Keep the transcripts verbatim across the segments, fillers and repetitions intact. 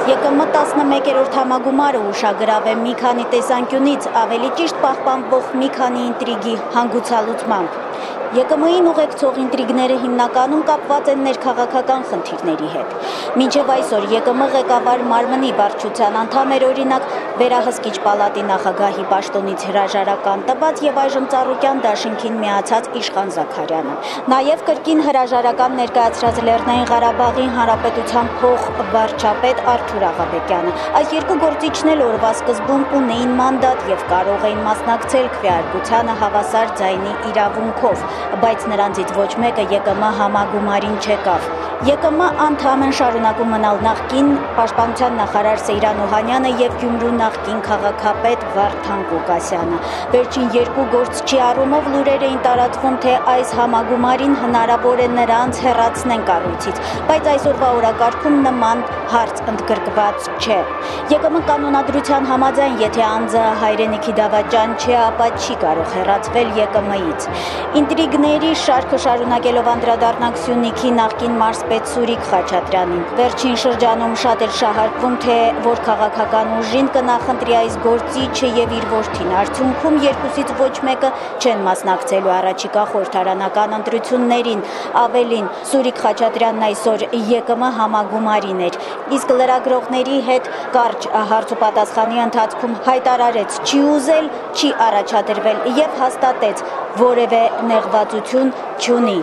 Ե Կ Մ տասնմեկերորդ համագումարը ուշագրավ է մի քանի տեսանկյունից, ավելի ճիշտ պահպանվող մի քանի ինտրիգի հանգուցալուծմամբ։ Ե Կ Մ-ին ուղեկցող ինտրիգները հիմնականում կապված են ներքաղաքական խնդիրների հետ։ Մինչև այսօր Ե Կ Մ ղեկավար մարմնի վարչության անդամ էր օրինակ Վերահսկիչ պալատի նախագահի պաշտոնից հրաժարական տված եւ այժմ Ծառուկյան դաշինքին միացած Իշխան Զաքարյանը։ Նաեւ կրկին հրաժարական ներկայացրած Լեռնային Ղարաբաղի Հանրապետության փոխվարչապետ Արթուր Աղաբեկյանը։ Այս երկու գործիչն էլ օրվա սկզբում ունեին մանդատ եւ կարող էին մասնակցել քվեարկությանը հավասար ձայնի իրավունքով, բայց նրանցից ոչ մեկը Ե Կ Մ համագումարին չեկավ։ Ե Կ Մ անդամ են շարունակում մնալ նախկին պաշտպանության նախարար Սեյրան Օհանյանը եւ Գյումրու նախկին քաղաքապետ Վարդան Ղուկասյանը։ Վերջին երկու գործչի առումով լուրեր էին տարածվում, թե այս համագումարին հնարավոր է նրանց հեռացնեն կառույցից, բայց այսօրվա օրակարգում նման հարց ընդգրկված չէ։ Ե Կ Մ կանոնադրության համաձայն, եթե անձը հայրենիքի դավաճան չէ, ապա չի կարող հեռացվել Ե Կ Մ-ից։ Ինտրիգների շարքը շարունակելով անդրադառնանք Սյունիքի նախկին մարզպետ Սուրիկ Խաչատրյանին։ Վերջին շրջանում շատ էր շահարկվում, թե որ քաղաքական ուժին կնախընտրի այս գործիչը եւ իր որդին։ Արդյունքում երկուսից ոչ մեկը չեն մասնակցելու առաջիկա խորհրդարանական ընտրություններին։ Ավելին, Սուրիկ Խաչատրյանն այսօր Ե Կ Մ համագումարին էր, իսկ լրագրողների հետ կարճ հարցուպատասխանի ընթացքում հայտարարեց չի ուզել, չի առաջադրվել եւ հաստատեց որևէ նեղվածություն չունի։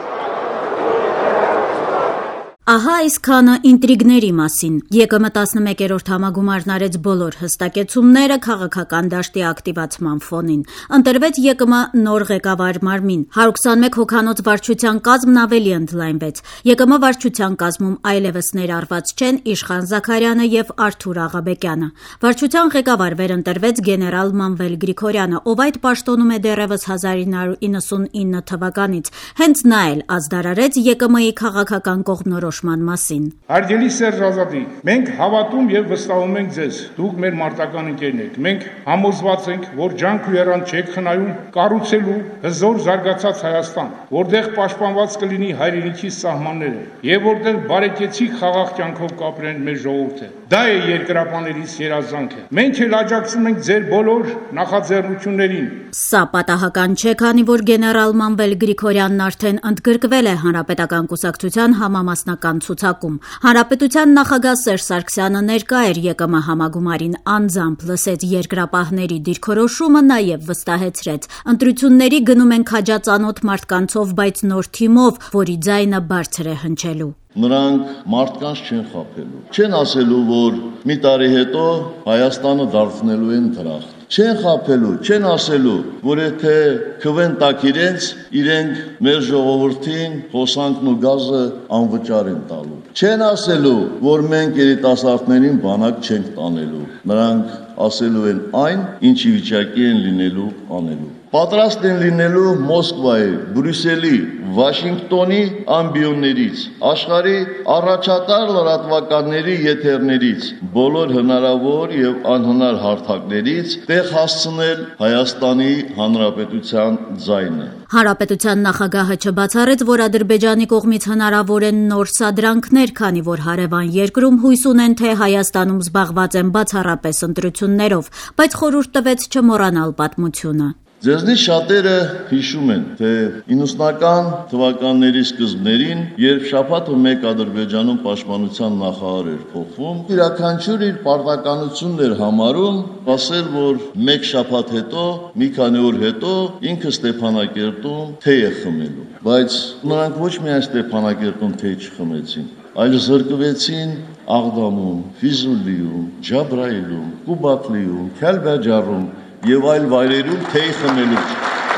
Ահա այսքանը ինտրիգների մասին։ Ե Կ Մ տասնմեկերորդ համագումարն արեց բոլոր հստակեցումները քաղաքական դաշտի ակտիվացման ֆոնին։ Ընտրվեց Ե Կ Մ նոր ղեկավար մարմին։ հարյուր քսանմեկ հոգանոց վարչության կազմն ավելի ընդլայնվեց։ Ե Կ Մ վարչության կազմում այլևս ներառված չեն Իշխան Զաքարյանը եւ Արթուր Աղաբեկյանը։ Վարչության ղեկավար վերընտրվեց գեներալ Մանվել Գրիգորյանը, ով այդ պաշտոնում է դեռևս հազար ինը հարյուր իննսունինը թվականից։ Հենց նա էլ ազդարարեց Ե Կ Մ-ի քաղաքական կողմնորոշ մասին։ Հարգելի Սերժ Ազատի, մենք հավատում եւ վստահում ենք ձեզ, դուք մեր մարտական ընկերն եք։ Մենք համոզված ենք, որ ջանք ու երան չեք խնայում կառուցելու հզոր զարգացած Հայաստան, որտեղ պաշտպանված կլինի հայրենիքի սահմանները եւ որտեղ բարեկեցիկ խաղաղ կյանքով կապրեն մեր ժողովուրդը։ Դա է երկրապաներիս երազանքը։ Մենք էլ աջակցում ենք ձեր բոլոր նախաձեռնություններին։ Սա պատահական չէ, քանի որ գեներալ Մանվել Գրիգորյանն արդեն ընդգրկվել է Հանրապետական կուսակցության համամասնական ցուցակում։ Հանրապետության նախագահ Սերժ Սարգսյանը ներկա էր Ե Կ Մ համագումարին, անձամբ լսեց երկրապահների դիրքորոշումը, նաև վստահեցրեց. ընտրությունների գնում են քաջածանոթ մարդկանցով, բայց նոր թիմով, որի ձայնը բարձր է հնչելու։ Նրանք մարդկանց չեն խաբելու, չեն ասելու, որ մի տարի հետո Հայաստանը դարձնելու են դրախտ, չեն խաբելու, չեն ասելու, որ եթե քվեն տակ իրենց, իրենք մեր ժողովրդին հոսանքն ու գազը անվճար են տալու, չեն ասելու, որ մենք երիտասարդներին բանակ չենք տանելու, նրանք ասելու են այն, ինչի վիճակի են լինելու անելու։ Պատրաստ են լինելու Մոսկվայի, Բրյուսելի, Վաշինգտոնի ամբիոններից, աշխարհի առաջատար լրատվականների եթերներից, բոլոր հնարավոր եւ անհնար հարթակներից տեղ հասցնել Հայաստանի Հանրապետության ձայնը։ Հանրապետության նախագահը չբացառեց, որ Ադրբեջանի կողմից հնարավոր են նոր սադրանքներ, քանի որ հարևան երկրում հույս ունեն, թե Հայաստանում զբաղված են բացառապես ընտրություններով, բայց խորհուրդ տվեց չմոռանալ պատմությունը։ Ձեզնից շատերը հիշում են, թե իննսունական թվականների սկզբներին, երբ շաբաթը մեկ Ադրբեջանում պաշտպանության նախարար էր փոխվում, յուրաքանչյուր իր պարտականությունն էր համարում, ասել, որ մեկ շաբաթ հետո, մի քանի օր հետո ինքը Ստեփանակերտում թեյ է խմելու, բայց նրանք ոչ միայն Ստեփանակերտում թեյ չխմեցին, այլ զրկվեցին Աղդամում, Ֆիզուլիում, Ջաբրայիլում, Կուբատլիում, Քալբաջարում եւ այլ վայրերում թեյ խմելուց։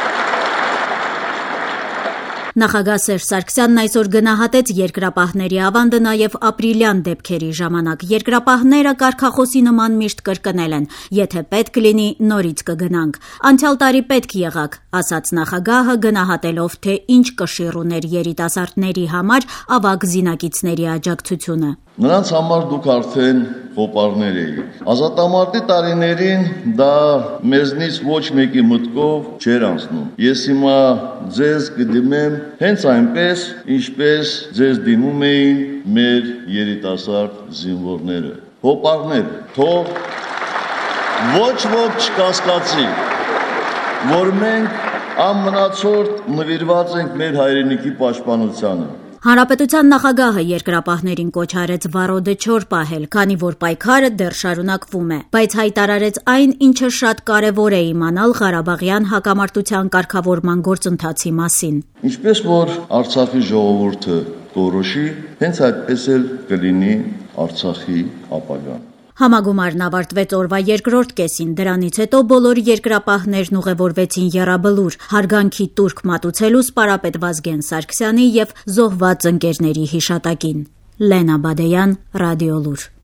Նախագահ Սերժ Սարգսյանն այսօր գնահատեց երկրապահների ավանդը նաև ապրիլյան դեպքերի ժամանակ։ Երկրապահները կարգախոսի նման միշտ կրկնել են. եթե պետք լինի, նորից կգնանք։ Անցյալ տարի պետք եղաք, ասաց նախագահը, գնահատելով, թե ինչ կշիռ ուներ երիտասարդների համար ավագ զինակիցների աջակցությունը։ Նրանց համար դուք արդեն խոպարներ էիք։ Ազատամարտի տարիներին դա մեզնից ոչ մեկի մտքով չէր անցնում։ Ես հիմա ձեզ կդիմեմ հենց այնպես, ինչպես ձեզ դիմում էին մեր երիտասարդ զինվորները։ հոպարներ, թող ոչ ոք չկասկածի, որ մենք անմնացորդ նվիրված ենք մեր հայրենիքի պաշտպանությանը։ Հանրապետության նախագահը երկրապահներին կոչ արեց վառոդը չոր պահել, քանի որ պայքարը դեռ շարունակվում է, բայց հայտարարեց այն, ինչը շատ կարևոր է իմանալ Ղարաբաղյան հակամարտության կարգավորման գործընթացի մասին։ Ինչպես որ Արցախի ժողովուրդը կորոշի, հենց այդպես էլ կլինի Արցախի ապագան։ Համագումարն ավարտվեց օրվա երկրորդ կեսին, դրանից հետո բոլոր երկրապահներն ուղևորվեցին Եռաբլուր, հարգանքի տուրք մատուցելու սպարապետ Վազգեն Սարգսյանի և զոհված ընկերների հիշատակին։ Լենա Բադեյան, Ռադիոլուր։